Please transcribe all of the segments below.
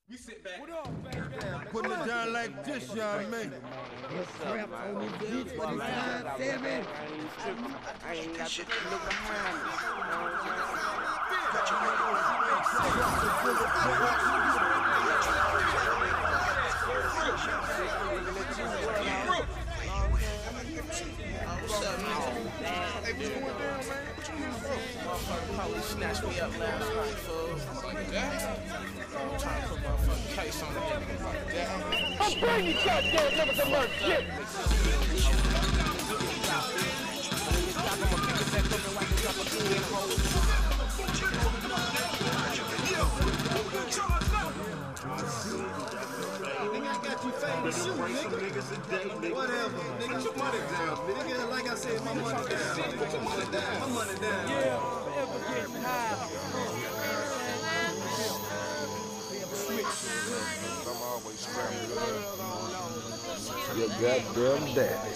We sit back. What up, baby? Putting it down like this, y'all man. Trap on me, bitch, for this time, 7. I ain't got shit to look behind me. Motherfucker probably snatched me up last night, fool. Like that? I'm trying to put motherfucking case on the nigga like that. I'm bringing you goddamn numbers of my shit. Nigga, I got you faded shoe, nigga. Whatever, nigga. Put your money down, nigga. Like I said, my money down. Put your money down. My money down. Yeah, forever getting high. I'm always scrambling. You goddamn daddy.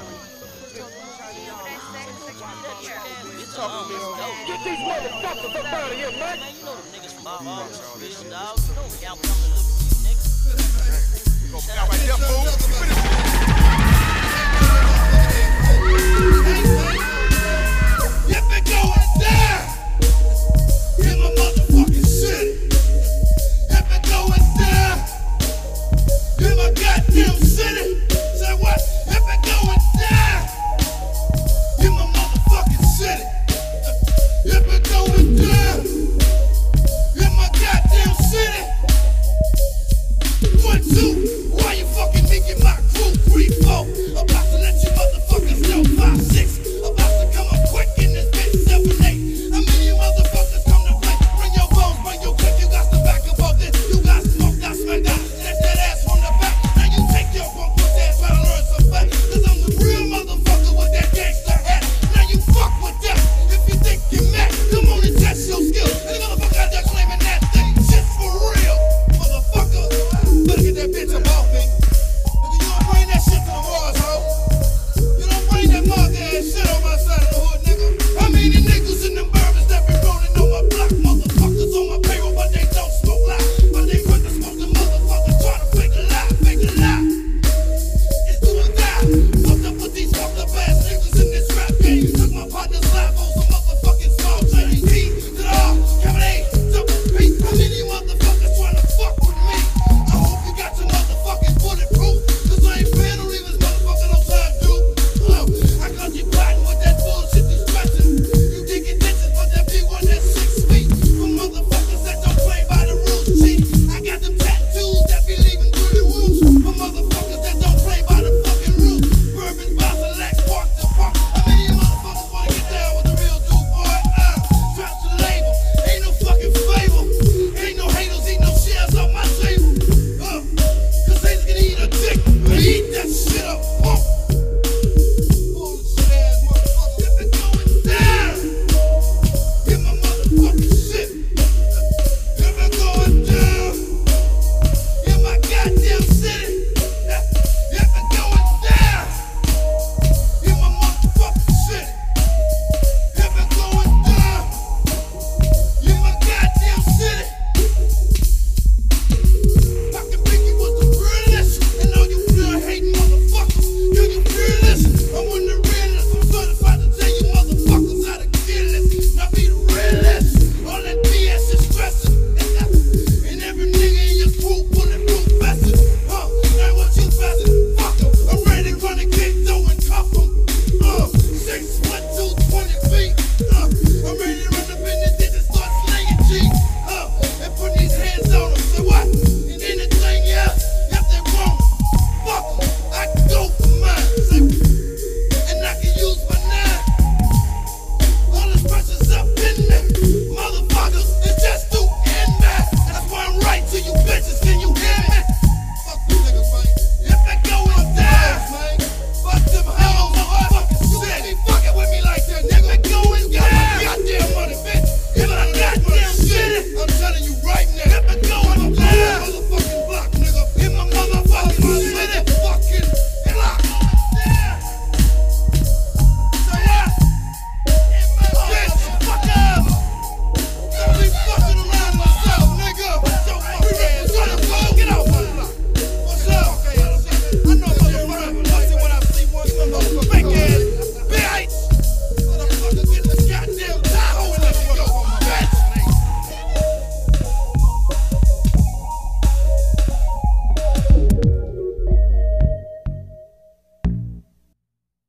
Get these motherfuckers up out of here, man. You know them niggas from all bitch dog. You know we out coming to look for these niggas. Go out right there, fool.